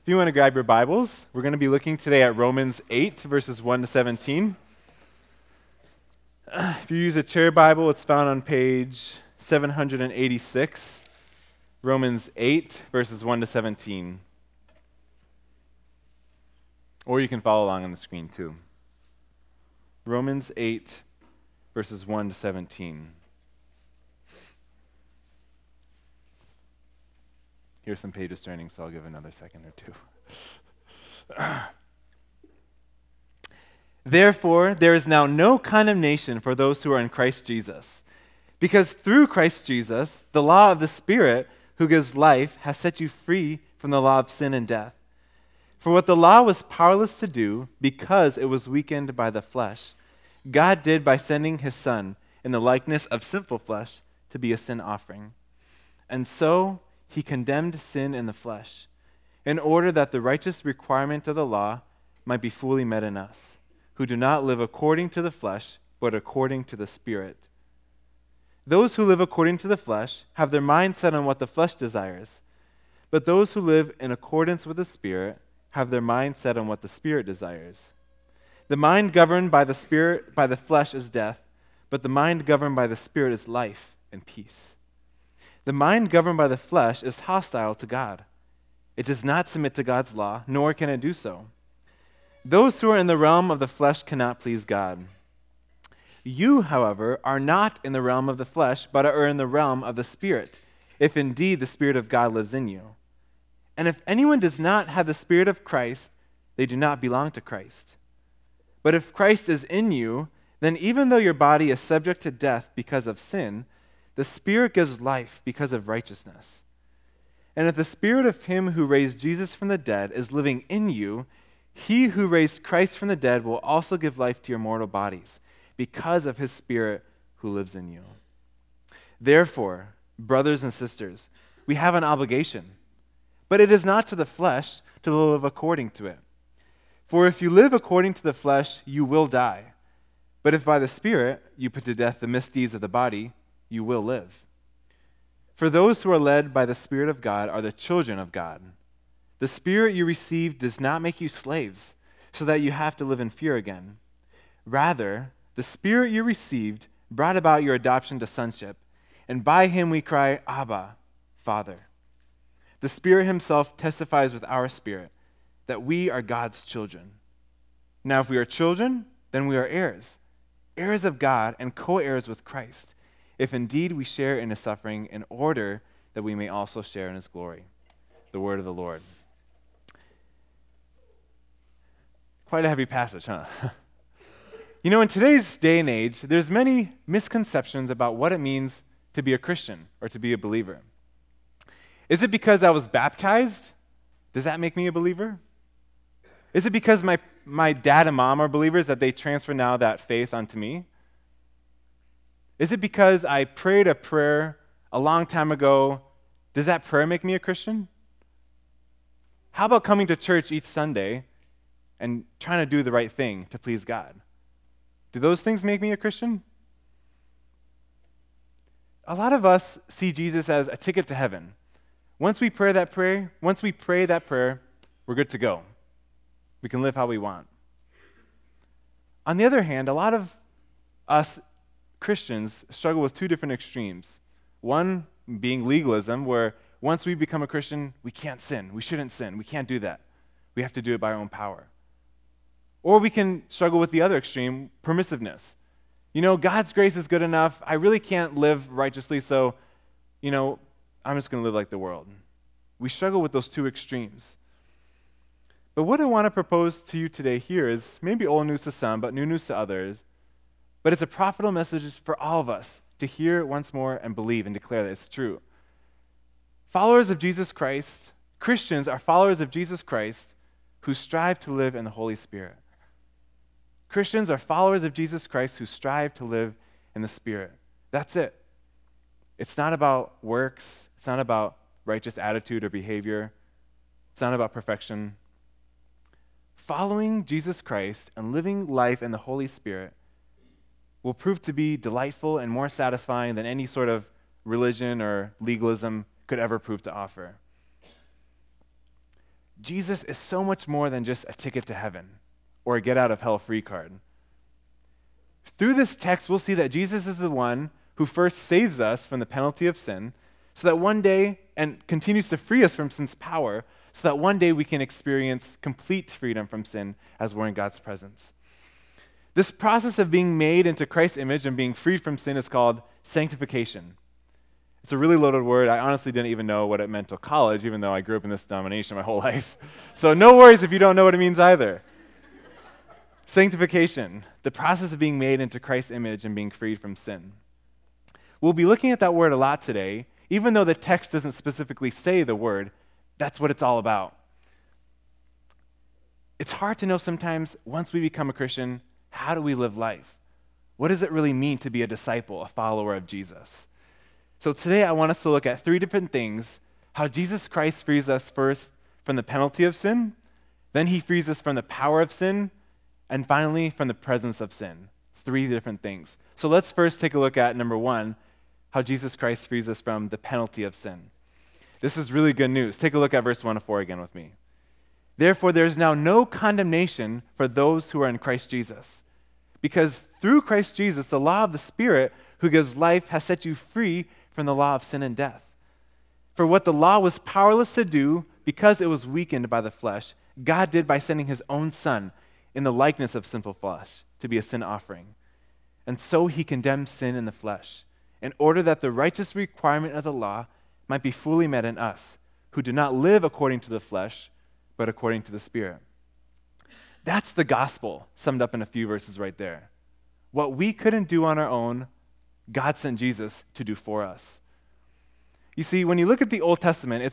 If you want to grab your Bibles, we're going to be looking today at Romans 8, verses 1 to 17. If you use a chair Bible, it's found on page 786, Romans 8, verses 1 to 17. Or you can follow along on the screen too. Romans 8, verses 1 to 17. Here's some pages turning, so I'll give another second or two. Therefore, there is now no condemnation for those who are in Christ Jesus. Because through Christ Jesus, the law of the Spirit who gives life has set you free from the law of sin and death. For what the law was powerless to do, because it was weakened by the flesh, God did by sending his Son in the likeness of sinful flesh to be a sin offering. And so he condemned sin in the flesh, in order that the righteous requirement of the law might be fully met in us, who do not live according to the flesh, but according to the Spirit. Those who live according to the flesh have their mind set on what the flesh desires, but those who live in accordance with the Spirit have their mind set on what the Spirit desires. The mind governed by the flesh is death, but the mind governed by the Spirit is life and peace. The mind governed by the flesh is hostile to God. It does not submit to God's law, nor can it do so. Those who are in the realm of the flesh cannot please God. You, however, are not in the realm of the flesh, but are in the realm of the Spirit, if indeed the Spirit of God lives in you. And if anyone does not have the Spirit of Christ, they do not belong to Christ. But if Christ is in you, then even though your body is subject to death because of sin, the Spirit gives life because of righteousness. And if the Spirit of him who raised Jesus from the dead is living in you, he who raised Christ from the dead will also give life to your mortal bodies, because of his Spirit who lives in you. Therefore, brothers and sisters, we have an obligation, but it is not to the flesh to live according to it. For if you live according to the flesh, you will die. But if by the Spirit you put to death the misdeeds of the body, you will live. For those who are led by the Spirit of God are the children of God. The Spirit you received does not make you slaves, so that you have to live in fear again. Rather, the Spirit you received brought about your adoption to sonship, and by him we cry, Abba, Father. The Spirit himself testifies with our spirit that we are God's children. Now if we are children, then we are heirs, heirs of God and co-heirs with Christ, if indeed we share in his suffering, in order that we may also share in his glory. The word of the Lord. Quite a heavy passage, huh? You know, in today's day and age, there's many misconceptions about what it means to be a Christian or to be a believer. Is it because I was baptized? Does that make me a believer? Is it because my dad and mom are believers that they transfer now that faith onto me? Is it because I prayed a prayer a long time ago? Does that prayer make me a Christian? How about coming to church each Sunday and trying to do the right thing to please God? Do those things make me a Christian? A lot of us see Jesus as a ticket to heaven. Once we pray that prayer, we're good to go. We can live how we want. On the other hand, a lot of us Christians struggle with two different extremes. One being legalism, where once we become a Christian, we can't sin. We shouldn't sin. We can't do that. We have to do it by our own power. Or we can struggle with the other extreme, permissiveness. You know, God's grace is good enough. I really can't live righteously, so, I'm just going to live like the world. We struggle with those two extremes. But what I want to propose to you today here is maybe old news to some, but new news to others. But it's a profitable message for all of us to hear it once more and believe and declare that it's true. Followers of Jesus Christ, Christians are followers of Jesus Christ who strive to live in the Holy Spirit. Christians are followers of Jesus Christ who strive to live in the Spirit. That's it. It's not about works. It's not about righteous attitude or behavior. It's not about perfection. Following Jesus Christ and living life in the Holy Spirit will prove to be delightful and more satisfying than any sort of religion or legalism could ever prove to offer. Jesus is so much more than just a ticket to heaven or a get out of hell free card. Through this text, we'll see that Jesus is the one who first saves us from the penalty of sin, so that one day, and continues to free us from sin's power, so that one day we can experience complete freedom from sin as we're in God's presence. This process of being made into Christ's image and being freed from sin is called sanctification. It's a really loaded word. I honestly didn't even know what it meant till college, even though I grew up in this denomination my whole life. So no worries if you don't know what it means either. Sanctification, the process of being made into Christ's image and being freed from sin. We'll be looking at that word a lot today, even though the text doesn't specifically say the word. That's what it's all about. It's hard to know sometimes, once we become a Christian, how do we live life? What does it really mean to be a disciple, a follower of Jesus? So today I want us to look at three different things: how Jesus Christ frees us first from the penalty of sin, then he frees us from the power of sin, and finally from the presence of sin. Three different things. So let's first take a look at number one, how Jesus Christ frees us from the penalty of sin. This is really good news. Take a look at verse 1 to 4 again with me. Therefore, there is now no condemnation for those who are in Christ Jesus. Because through Christ Jesus, the law of the Spirit who gives life has set you free from the law of sin and death. For what the law was powerless to do, because it was weakened by the flesh, God did by sending his own Son in the likeness of sinful flesh to be a sin offering. And so he condemned sin in the flesh, in order that the righteous requirement of the law might be fully met in us, who do not live according to the flesh, but according to the Spirit. That's the gospel summed up in a few verses right there. What we couldn't do on our own, God sent Jesus to do for us. You see, when you look at the Old Testament,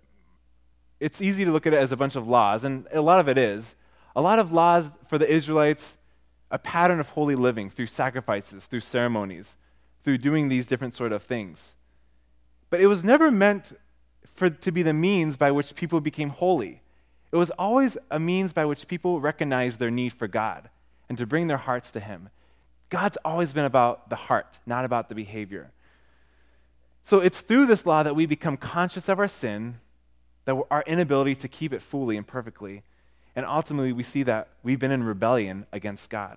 it's easy to look at it as a bunch of laws, and a lot of it is. A lot of laws for the Israelites, a pattern of holy living through sacrifices, through ceremonies, through doing these different sort of things. But it was never meant to be the means by which people became holy. It was always a means by which people recognized their need for God and to bring their hearts to him. God's always been about the heart, not about the behavior. So it's through this law that we become conscious of our sin, that our inability to keep it fully and perfectly, and ultimately we see that we've been in rebellion against God.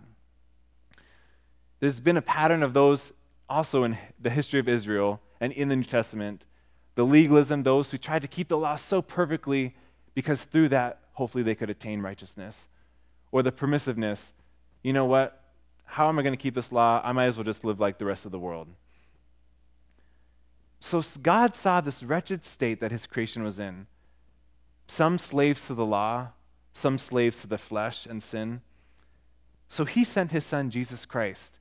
There's been a pattern of those also in the history of Israel and in the New Testament, the legalism, those who tried to keep the law so perfectly because through that, hopefully they could attain righteousness. Or the permissiveness, you know what, how am I going to keep this law? I might as well just live like the rest of the world. So God saw this wretched state that his creation was in. Some slaves to the law, some slaves to the flesh and sin. So he sent his son, Jesus Christ,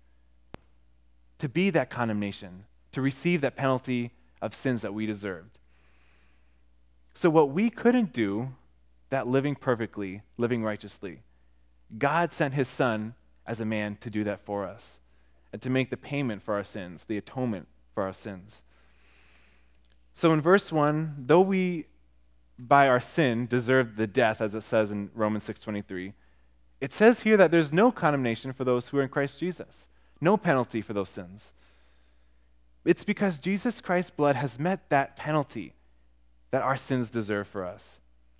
to be that condemnation, to receive that penalty of sins that we deserved. So what we couldn't do, that living perfectly, living righteously, God sent his son as a man to do that for us and to make the payment for our sins, the atonement for our sins. So in verse 1, though we by our sin deserve the death, as it says in Romans 6:23, it says here that there's no condemnation for those who are in Christ Jesus, no penalty for those sins. It's because Jesus Christ's blood has met that penalty that our sins deserve for us.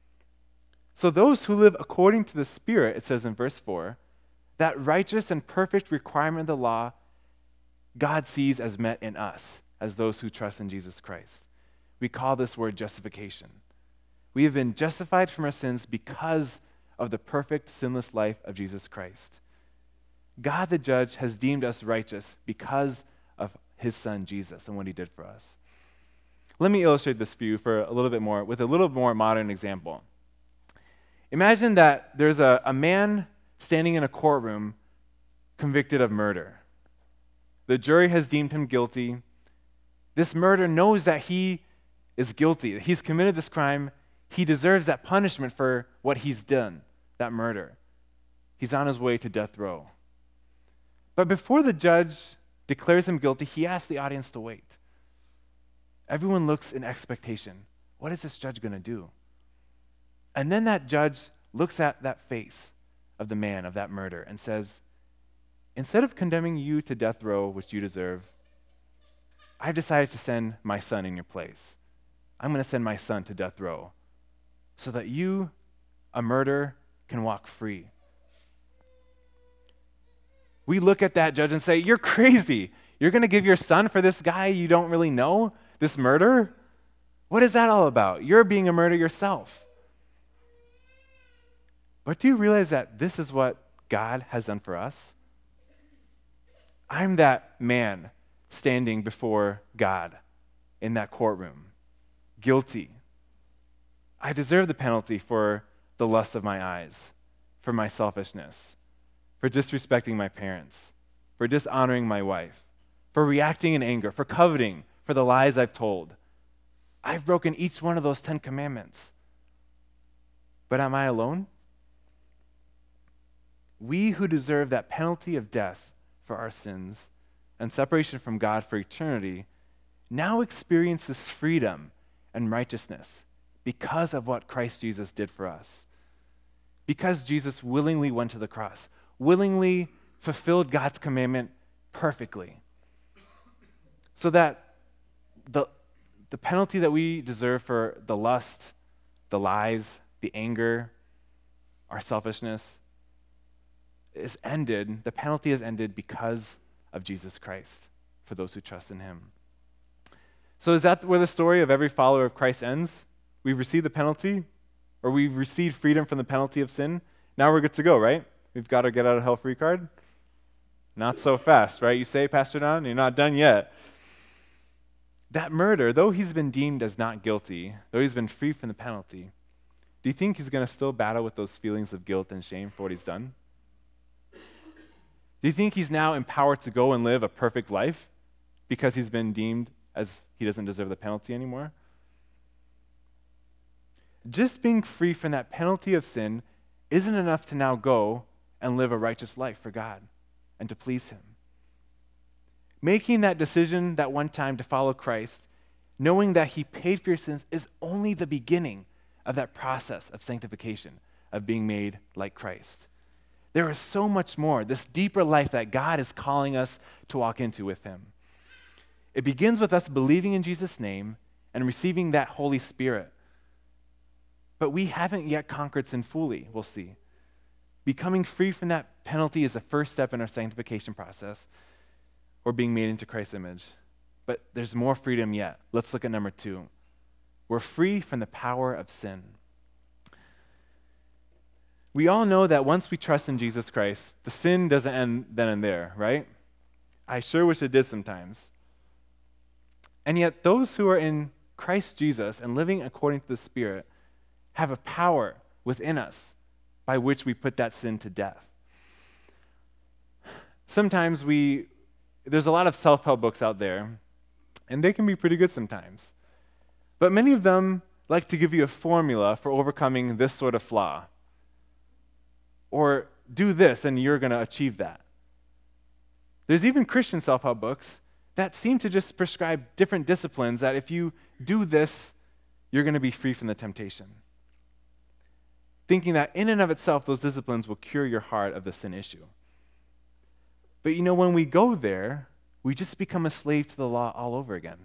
So those who live according to the Spirit, it says in verse 4, that righteous and perfect requirement of the law, God sees as met in us, as those who trust in Jesus Christ. We call this word justification. We have been justified from our sins because of the perfect, sinless life of Jesus Christ. God the judge has deemed us righteous because of his son Jesus and what he did for us. Let me illustrate this for you with a little more modern example. Imagine that there's a man standing in a courtroom convicted of murder. The jury has deemed him guilty. This murderer knows that he is guilty. He's committed this crime. He deserves that punishment for what he's done, that murder. He's on his way to death row. But before the judge declares him guilty, he asks the audience to wait. Everyone looks in expectation. What is this judge going to do? And then that judge looks at that face of the man, of that murder, and says, instead of condemning you to death row, which you deserve, I've decided to send my son in your place. I'm going to send my son to death row so that you a murderer can walk free. We look at that judge and say, you're crazy. You're going to give your son for this guy you don't really know, this murderer? What is that all about? You're being a murderer yourself. But do you realize that this is what God has done for us? I'm that man standing before God in that courtroom, guilty. I deserve the penalty for the lust of my eyes, for my selfishness, for disrespecting my parents, for dishonoring my wife, for reacting in anger, for coveting, for the lies I've told. I've broken each one of those 10 commandments. But am I alone? We who deserve that penalty of death for our sins and separation from God for eternity now experience this freedom and righteousness because of what Christ Jesus did for us. Because Jesus willingly went to the cross, willingly fulfilled God's commandment perfectly. So that the penalty that we deserve for the lust, the lies, the anger, our selfishness is ended. The penalty is ended because of Jesus Christ for those who trust in him. So is that where the story of every follower of Christ ends? We've received the penalty, or we've received freedom from the penalty of sin. Now we're good to go, right? We've got our get out of hell free card. Not so fast, right? You say, Pastor Don, you're not done yet. That murder, though he's been deemed as not guilty, though he's been free from the penalty, do you think he's going to still battle with those feelings of guilt and shame for what he's done? Do you think he's now empowered to go and live a perfect life because he's been deemed as he doesn't deserve the penalty anymore? Just being free from that penalty of sin isn't enough to now go and live a righteous life for God and to please him. Making that decision that one time to follow Christ, knowing that he paid for your sins, is only the beginning of that process of sanctification, of being made like Christ. There is so much more, this deeper life that God is calling us to walk into with him. It begins with us believing in Jesus' name and receiving that Holy Spirit. But we haven't yet conquered sin fully, we'll see. Becoming free from that penalty is the first step in our sanctification process, or being made into Christ's image. But there's more freedom yet. Let's look at number 2. We're free from the power of sin. We all know that once we trust in Jesus Christ, the sin doesn't end then and there, right? I sure wish it did sometimes. And yet those who are in Christ Jesus and living according to the Spirit have a power within us by which we put that sin to death. Sometimes there's a lot of self-help books out there, and they can be pretty good sometimes. But many of them like to give you a formula for overcoming this sort of flaw. Or do this and you're going to achieve that. There's even Christian self-help books that seem to just prescribe different disciplines that if you do this, you're going to be free from the temptation. Thinking that in and of itself, those disciplines will cure your heart of the sin issue. But when we go there, we just become a slave to the law all over again.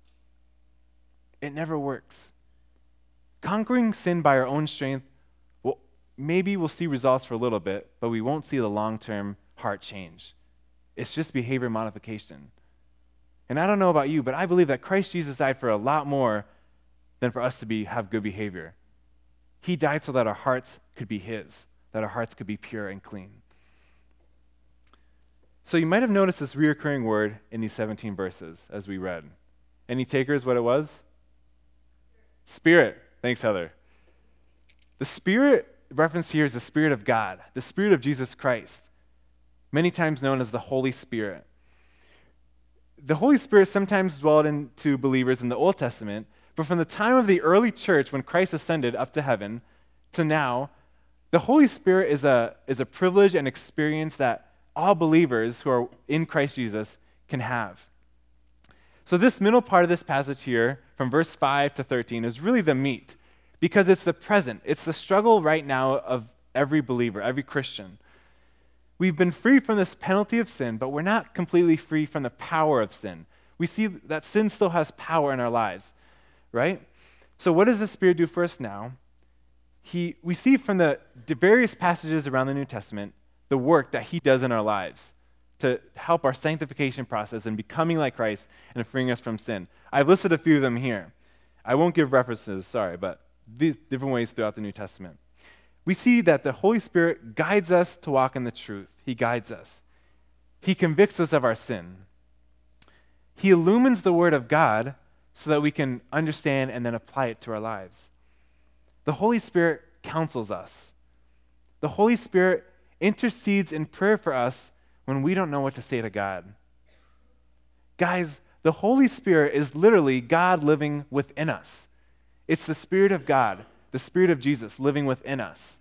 It never works. Conquering sin by our own strength, well, maybe we'll see results for a little bit, but we won't see the long-term heart change. It's just behavior modification. And I don't know about you, but I believe that Christ Jesus died for a lot more than for us to have good behavior. He died so that our hearts could be his, that our hearts could be pure and clean. So you might have noticed this reoccurring word in these 17 verses as we read. Any takers what it was? Spirit. Thanks, Heather. The Spirit referenced here is the Spirit of God, the Spirit of Jesus Christ, many times known as the Holy Spirit. The Holy Spirit sometimes dwelled into believers in the Old Testament, but from the time of the early church when Christ ascended up to heaven to now, the Holy Spirit is a privilege and experience that all believers who are in Christ Jesus can have. So this middle part of this passage here, from verse 5 to 13, is really the meat, because it's the present. It's the struggle right now of every believer, every Christian. We've been free from this penalty of sin, but we're not completely free from the power of sin. We see that sin still has power in our lives, right? So what does the Spirit do for us now? we see from the various passages around the New Testament the work that he does in our lives to help our sanctification process and becoming like Christ and freeing us from sin. I've listed a few of them here. I won't give references, sorry, but these different ways throughout the New Testament. We see that the Holy Spirit guides us to walk in the truth. He guides us. He convicts us of our sin. He illumines the Word of God so that we can understand and then apply it to our lives. The Holy Spirit counsels us. The Holy Spirit intercedes in prayer for us when we don't know what to say to God. Guys, the Holy Spirit is literally God living within us. It's the Spirit of God, the Spirit of Jesus living within us.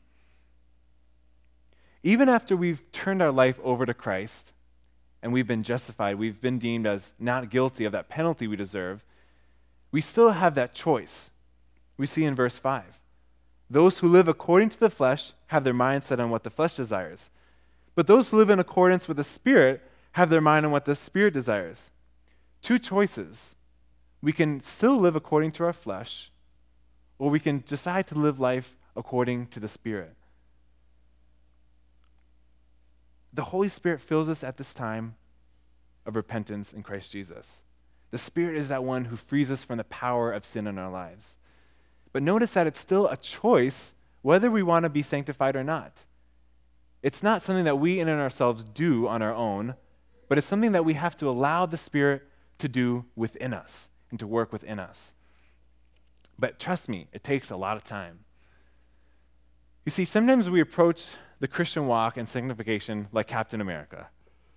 Even after we've turned our life over to Christ and we've been justified, we've been deemed as not guilty of that penalty we deserve, we still have that choice. We see in verse 5. Those who live according to the flesh have their mind set on what the flesh desires. But those who live in accordance with the Spirit have their mind on what the Spirit desires. Two choices. We can still live according to our flesh, or we can decide to live life according to the Spirit. The Holy Spirit fills us at this time of repentance in Christ Jesus. The Spirit is that one who frees us from the power of sin in our lives. But notice that it's still a choice whether we want to be sanctified or not. It's not something that we in and ourselves do on our own, but it's something that we have to allow the Spirit to do within us and to work within us. But trust me, it takes a lot of time. You see, sometimes we approach the Christian walk and sanctification like Captain America.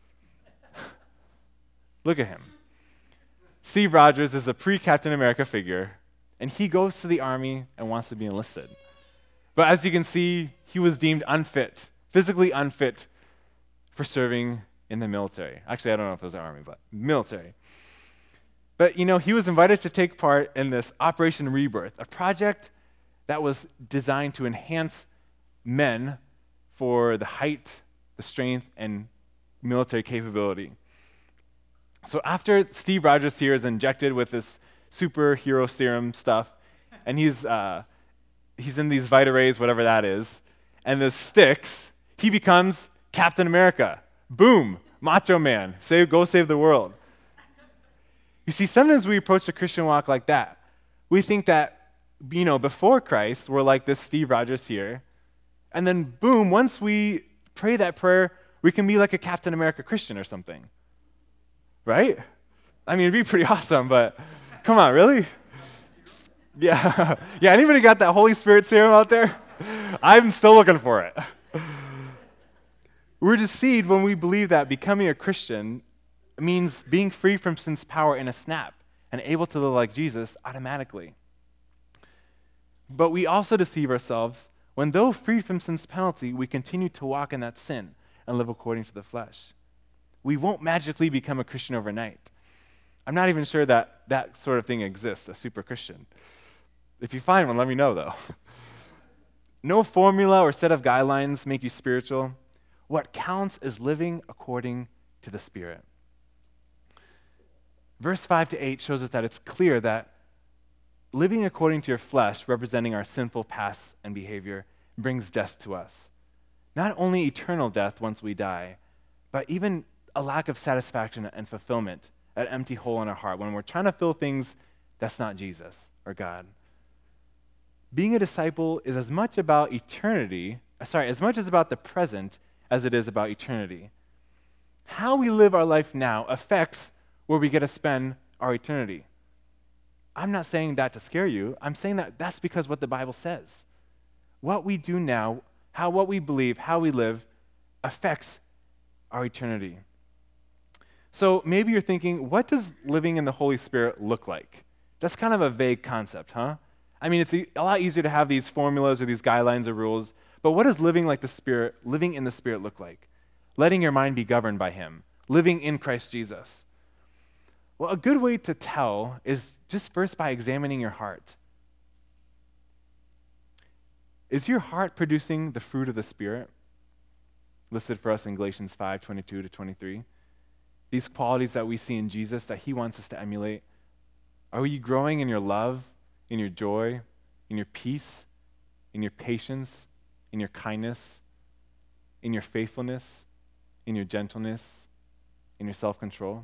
Look at him. Steve Rogers is a pre-Captain America figure, and he goes to the army and wants to be enlisted. But as you can see, he was deemed unfit, physically unfit for serving in the military. Actually, I don't know if it was the army, but military. But he was invited to take part in this Operation Rebirth, a project that was designed to enhance men for the height, the strength, and military capability. So after Steve Rogers here is injected with this superhero serum stuff, and he's in these Vita-Rays, whatever that is, and this sticks, he becomes Captain America. Boom, macho man, go save the world. You see, sometimes we approach the Christian walk like that. We think that, before Christ, we're like this Steve Rogers here, and then boom, once we pray that prayer, we can be like a Captain America Christian or something. Right? I mean, it'd be pretty awesome, but come on, really? Yeah. Yeah, anybody got that Holy Spirit serum out there? I'm still looking for it. We're deceived when we believe that becoming a Christian means being free from sin's power in a snap and able to live like Jesus automatically. But we also deceive ourselves when, though freed from sin's penalty, we continue to walk in that sin and live according to the flesh. We won't magically become a Christian overnight. I'm not even sure that that sort of thing exists, a super Christian. If you find one, let me know, though. No formula or set of guidelines make you spiritual. What counts is living according to the Spirit. Verse 5-8 shows us that it's clear that living according to your flesh, representing our sinful past and behavior, brings death to us. Not only eternal death once we die, but even a lack of satisfaction and fulfillment, an empty hole in our heart when we're trying to fill things that's not Jesus or God. Being a disciple is as much about as much as about the present as it is about eternity. How we live our life now affects where we get to spend our eternity. I'm not saying that to scare you. I'm saying that that's because what the Bible says. What we do now, what we believe, how we live, affects our eternity. So maybe you're thinking, what does living in the Holy Spirit look like? That's kind of a vague concept, huh? I mean, it's a lot easier to have these formulas or these guidelines or rules, but what does living in the Spirit look like? Letting your mind be governed by Him, living in Christ Jesus. Well, a good way to tell is just first by examining your heart. Is your heart producing the fruit of the Spirit? Listed for us in Galatians 5:22-23. These qualities that we see in Jesus that He wants us to emulate. Are you growing in your love, in your joy, in your peace, in your patience, in your kindness, in your faithfulness, in your gentleness, in your self-control?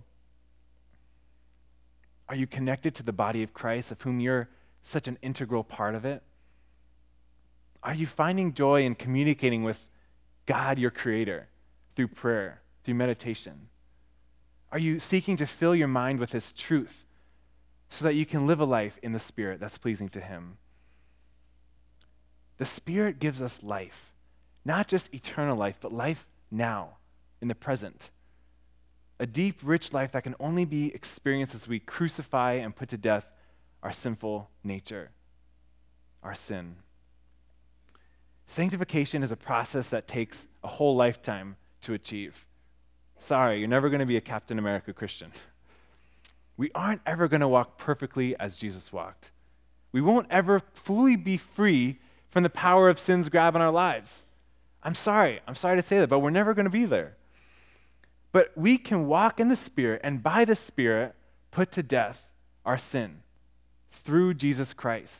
Are you connected to the body of Christ, of whom you're such an integral part of it? Are you finding joy in communicating with God, your Creator, through prayer, through meditation? Are you seeking to fill your mind with His truth so that you can live a life in the Spirit that's pleasing to Him? The Spirit gives us life, not just eternal life, but life now, in the present. A deep, rich life that can only be experienced as we crucify and put to death our sinful nature, our sin. Sanctification is a process that takes a whole lifetime to achieve. Sorry, you're never going to be a Captain America Christian. We aren't ever going to walk perfectly as Jesus walked. We won't ever fully be free from the power of sin's grab on our lives. I'm sorry to say that, but we're never going to be there. But we can walk in the Spirit and by the Spirit put to death our sin through Jesus Christ.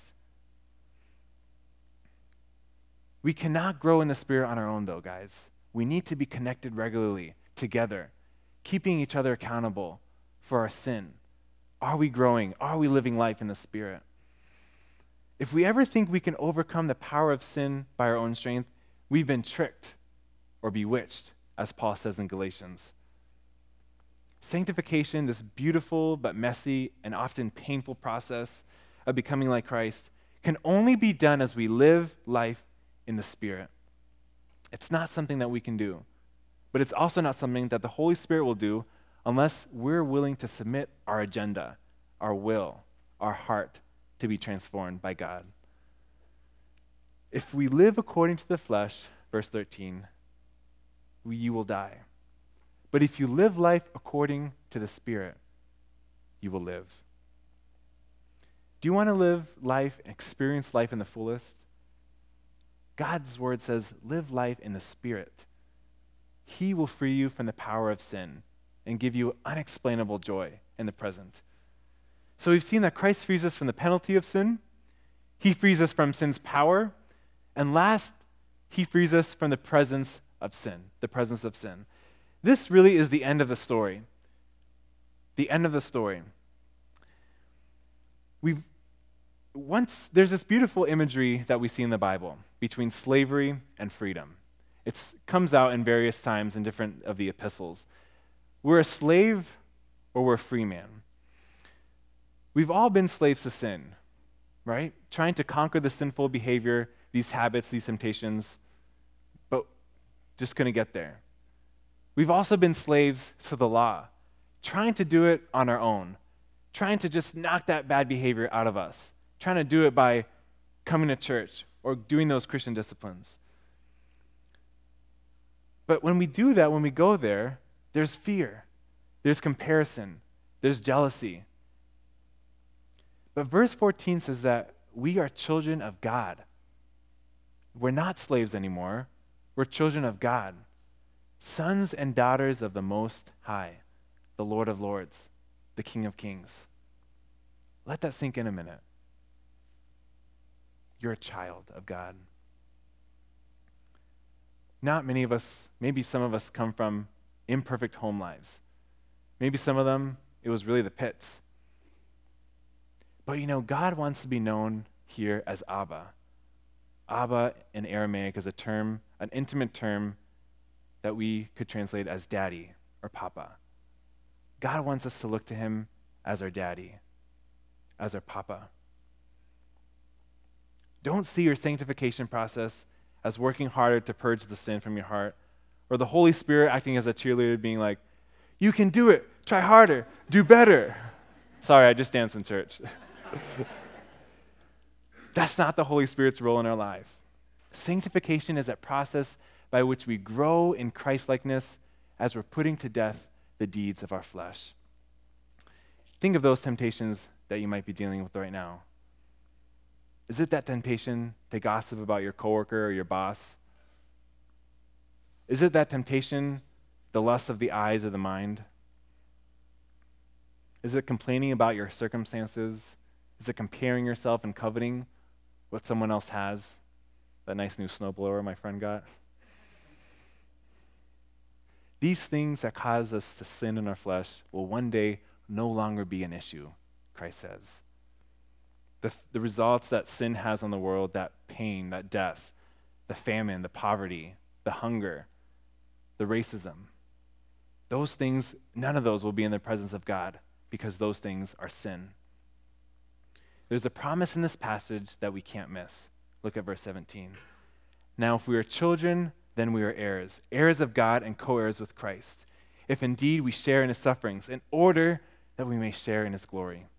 We cannot grow in the Spirit on our own, though, guys. We need to be connected regularly, together, keeping each other accountable for our sin. Are we growing? Are we living life in the Spirit? If we ever think we can overcome the power of sin by our own strength, we've been tricked or bewitched, as Paul says in Galatians. Sanctification, this beautiful but messy and often painful process of becoming like Christ, can only be done as we live life in the Spirit. It's not something that we can do, but it's also not something that the Holy Spirit will do unless we're willing to submit our agenda, our will, our heart to be transformed by God. If we live according to the flesh, verse 13, you will die. But if you live life according to the Spirit, you will live. Do you want to live life, experience life in the fullest? God's word says, live life in the Spirit. He will free you from the power of sin and give you unexplainable joy in the present. So we've seen that Christ frees us from the penalty of sin. He frees us from sin's power. And last, He frees us from the presence of sin, the presence of sin. This really is the end of the story. The end of the story. There's this beautiful imagery that we see in the Bible between slavery and freedom. It comes out in various times in different of the epistles. We're a slave or we're a free man. We've all been slaves to sin, right? Trying to conquer the sinful behavior, these habits, these temptations, but just couldn't get there. We've also been slaves to the law, trying to do it on our own, trying to just knock that bad behavior out of us, trying to do it by coming to church or doing those Christian disciplines. But when we do that, when we go there, there's fear, there's comparison, there's jealousy. But verse 14 says that we are children of God. We're not slaves anymore. We're children of God, sons and daughters of the Most High, the Lord of Lords, the King of Kings. Let that sink in a minute. You're a child of God. Not many of us, maybe some of us come from imperfect home lives. Maybe some of them, it was really the pits. But God wants to be known here as Abba. Abba in Aramaic is a term, an intimate term that we could translate as daddy or papa. God wants us to look to Him as our daddy, as our papa. Don't see your sanctification process as working harder to purge the sin from your heart, or the Holy Spirit acting as a cheerleader being like, you can do it, try harder, do better. Sorry, I just danced in church. That's not the Holy Spirit's role in our life. Sanctification is that process by which we grow in Christ-likeness as we're putting to death the deeds of our flesh. Think of those temptations that you might be dealing with right now. Is it that temptation to gossip about your coworker or your boss? Is it that temptation, the lust of the eyes or the mind? Is it complaining about your circumstances? Is it comparing yourself and coveting what someone else has? that nice new snowblower my friend got. These things that cause us to sin in our flesh will one day no longer be an issue, Christ says. The results that sin has on the world, that pain, that death, the famine, the poverty, the hunger, the racism, those things, none of those will be in the presence of God because those things are sin. There's a promise in this passage that we can't miss. Look at verse 17. Now, if we are children, then we are heirs, heirs of God and co-heirs with Christ, if indeed we share in his sufferings, in order that we may share in his glory.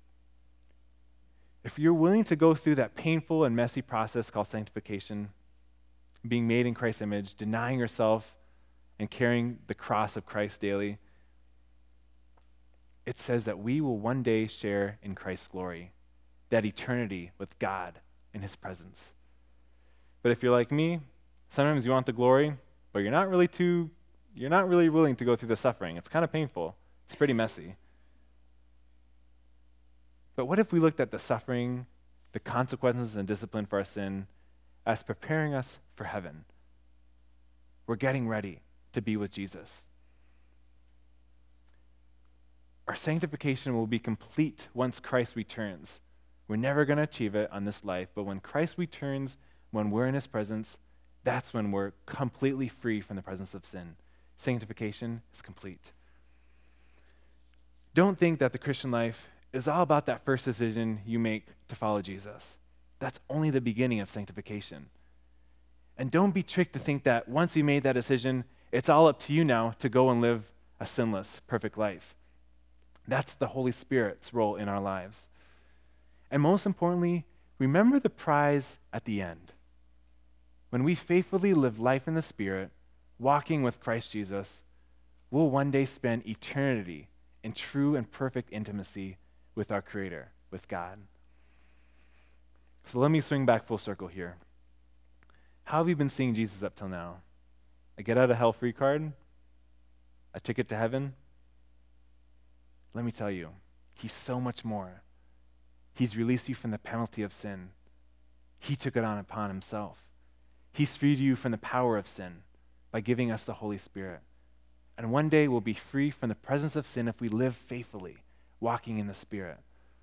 If you're willing to go through that painful and messy process called sanctification, being made in Christ's image, denying yourself and carrying the cross of Christ daily, it says that we will one day share in Christ's glory, that eternity with God in his presence. But if you're like me, sometimes you want the glory, but you're not really willing to go through the suffering. It's kind of painful. It's pretty messy. But what if we looked at the suffering, the consequences and discipline for our sin as preparing us for heaven? We're getting ready to be with Jesus. Our sanctification will be complete once Christ returns. We're never going to achieve it on this life, but when Christ returns, when we're in his presence, that's when we're completely free from the presence of sin. Sanctification is complete. Don't think that the Christian life is all about that first decision you make to follow Jesus. That's only the beginning of sanctification. And don't be tricked to think that once you made that decision, it's all up to you now to go and live a sinless, perfect life. That's the Holy Spirit's role in our lives. And most importantly, remember the prize at the end. When we faithfully live life in the Spirit, walking with Christ Jesus, we'll one day spend eternity in true and perfect intimacy with our Creator, with God. So let me swing back full circle here. How have you been seeing Jesus up till now? A get out of hell free card? A ticket to heaven? Let me tell you, he's so much more. He's released you from the penalty of sin. He took it on upon himself. He's freed you from the power of sin by giving us the Holy Spirit. And one day we'll be free from the presence of sin if we live faithfully, walking in the Spirit.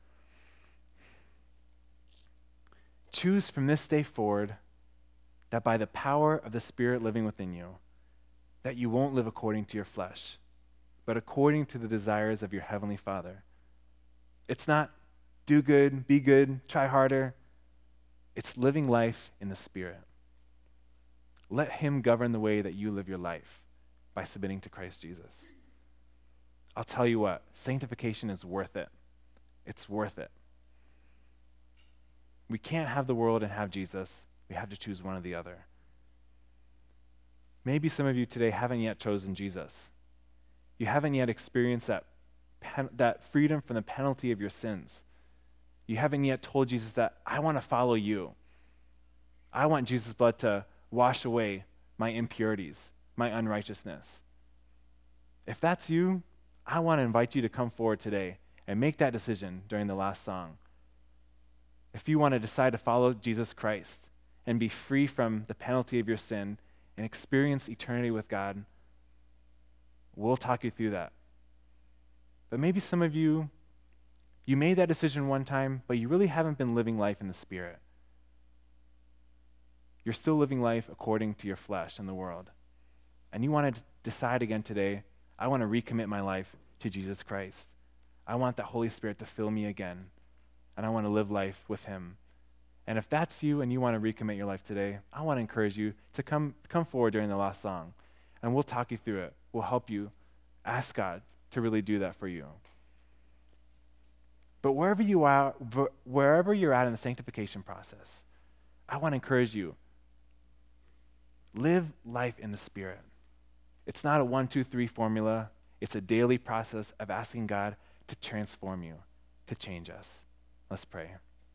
Choose from this day forward that by the power of the Spirit living within you, that you won't live according to your flesh, but according to the desires of your Heavenly Father. It's not do good, be good, try harder. It's living life in the Spirit. Let him govern the way that you live your life by submitting to Christ Jesus. I'll tell you what, sanctification is worth it. It's worth it. We can't have the world and have Jesus. We have to choose one or the other. Maybe some of you today haven't yet chosen Jesus. You haven't yet experienced that freedom from the penalty of your sins. You haven't yet told Jesus that I want to follow you. I want Jesus' blood to wash away my impurities, my unrighteousness. If that's you, I want to invite you to come forward today and make that decision during the last song. If you want to decide to follow Jesus Christ and be free from the penalty of your sin and experience eternity with God, we'll talk you through that. But maybe some of you made that decision one time, but you really haven't been living life in the Spirit. You're still living life according to your flesh and the world. And you want to decide again today, I want to recommit my life to Jesus Christ. I want the Holy Spirit to fill me again, and I want to live life with him. And if that's you and you want to recommit your life today, I want to encourage you to come forward during the last song, and we'll talk you through it. We'll help you ask God to really do that for you. But wherever you're at in the sanctification process, I want to encourage you, live life in the Spirit. It's not a 1, 2, 3 formula. It's a daily process of asking God to transform you, to change us. Let's pray.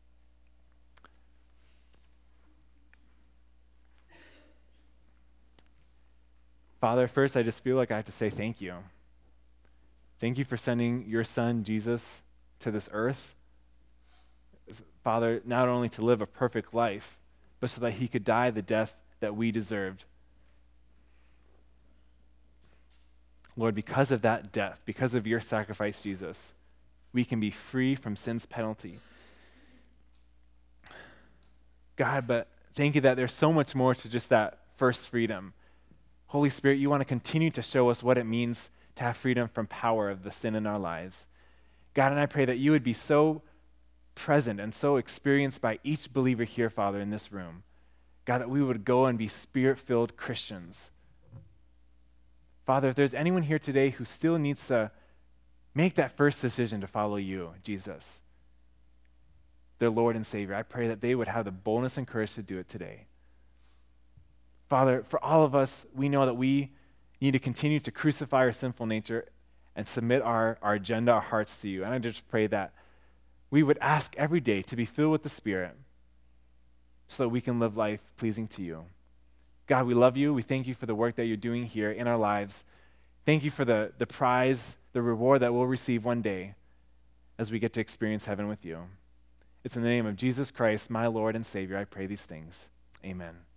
Father, first I just feel like I have to say thank you. Thank you for sending your son, Jesus, to this earth. Father, not only to live a perfect life, but so that he could die the death that we deserved. Lord, because of that death, because of your sacrifice, Jesus, we can be free from sin's penalty. God, but thank you that there's so much more to just that first freedom. Holy Spirit, you want to continue to show us what it means to have freedom from power of the sin in our lives. God, and I pray that you would be so present and so experienced by each believer here, Father, in this room. God, that we would go and be Spirit-filled Christians. Father, if there's anyone here today who still needs to make that first decision to follow you, Jesus, their Lord and Savior, I pray that they would have the boldness and courage to do it today. Father, for all of us, we know that we need to continue to crucify our sinful nature and submit our agenda, our hearts to you. And I just pray that we would ask every day to be filled with the Spirit so that we can live life pleasing to you. God, we love you. We thank you for the work that you're doing here in our lives. Thank you for the prize, the reward that we'll receive one day as we get to experience heaven with you. It's in the name of Jesus Christ, my Lord and Savior, I pray these things. Amen.